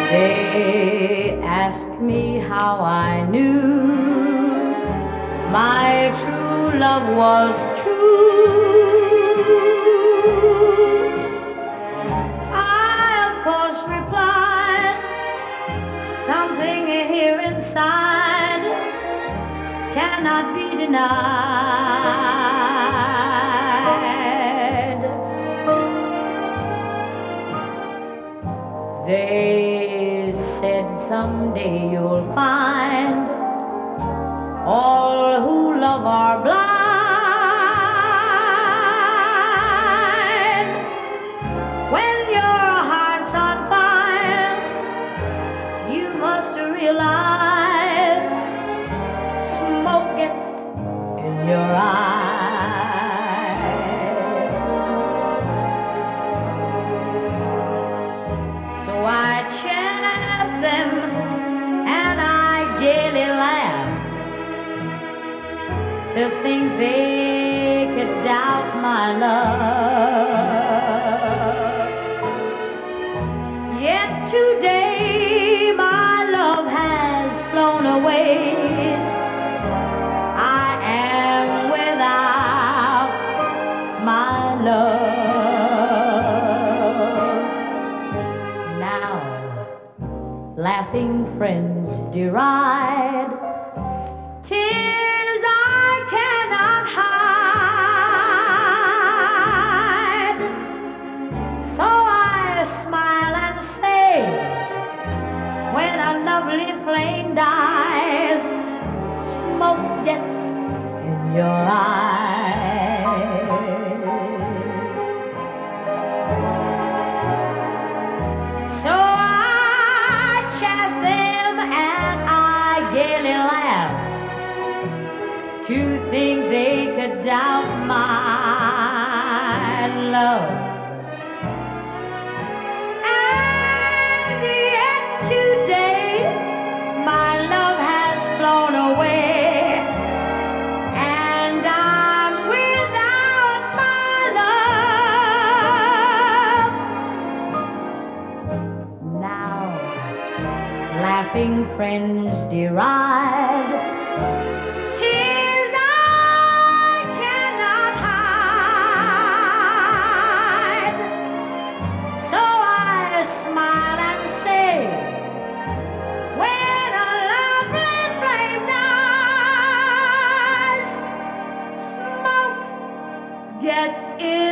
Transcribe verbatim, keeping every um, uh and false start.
They ask me how I knew my true love was true. I, of course, replied, something here inside cannot be denied. They said someday you'll find all who love are blind. When your heart's on fire, you must realize smoke gets in your eyes. So I chaff them and I gaily laugh to think they could doubt my love. Yet today my love has flown away. I am without my love. Now laughing friends deride tears I cannot hide. So I smile and say, when a lovely flame dies, smoke gets in your eyes. So I chaff them and I gaily laughed to think they could doubt my love. And yet today my love has flown away, and I'm without my love. Now laughing friends deride tears I cannot hide. So I smile and say, when a lovely flame dies, smoke gets in